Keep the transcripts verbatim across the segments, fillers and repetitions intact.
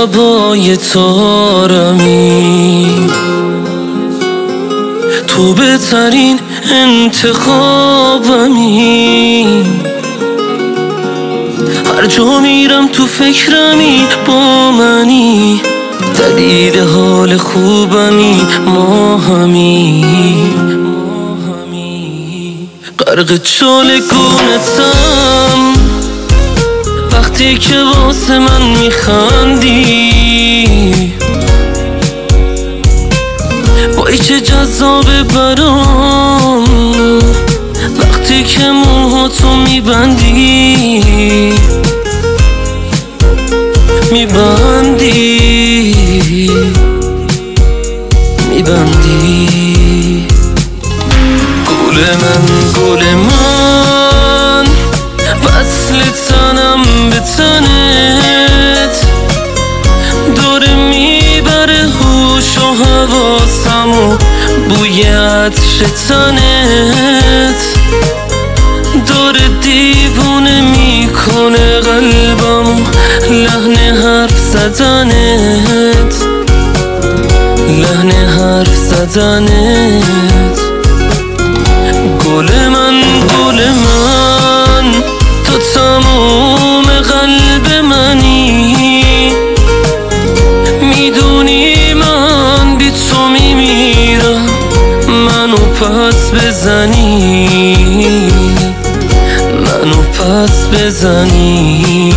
شبای تارمی، تو بهترین انتخابمی. هر جا میرم تو فکرمی، با منی، دلیل حال خوبمی، ما همی غرق چالگونتم. وقتی که واسه من میخندی، وای چه جذابه برام. وقتی که موهاتو میبندی میبندی میبندی گل من، گل من، وصل تنم به تنت، داره میبره هوش و حواسم و بوی عطر تنت، داره دیوونه میکنه قلبم و لحن حرف زدنت، لحن حرف زدنت. گل من، گل من، تو تمام قلب منی، میدونی من بی تو میمیرم، منو پس بزنی، منو پس بزنی.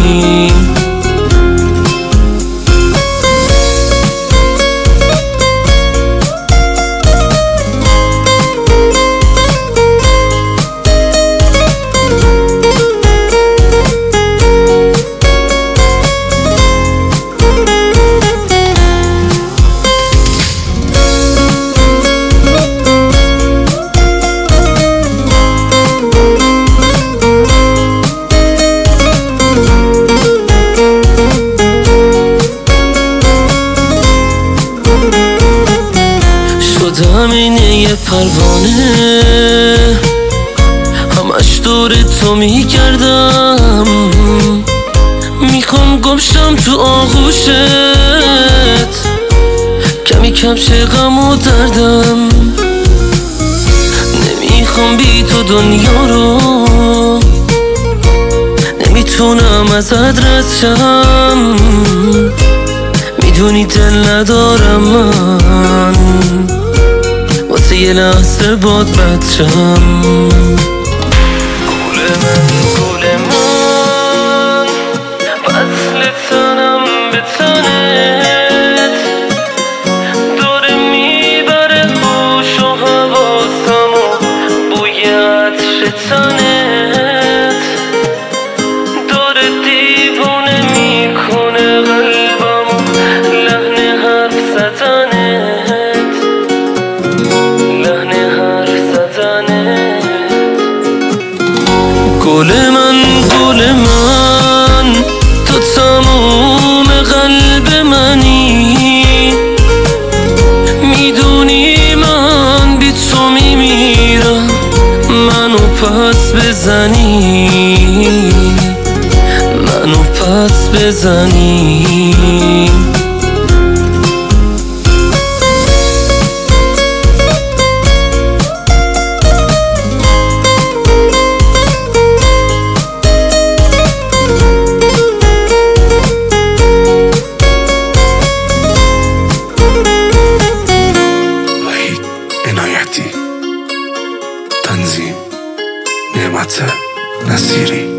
شدم اینه یه پروانه، همش دور تو میگردم، میخوام گمشم تو آغوشت، کمی کم شه غم و دردم. نمیخوام بی تو دنیا رو، نمیتونم ازت رد شم، میدونی دل ندارم من، واسه یه لحظه باد بچم. گل من، گل من، وصل تنم به تنت، داره میبره هوش و حواسم و بوی عطر تنت، داره دیوونه میکنه قلبم و لحن حرف زدنت، لحن حرف زدنت. گل من، گل من، تو تمام قلب منی، میدونی من بی تو میمیرم، منو پس بزنی، منو پس بزنی. تنظیم نعمت نصیری.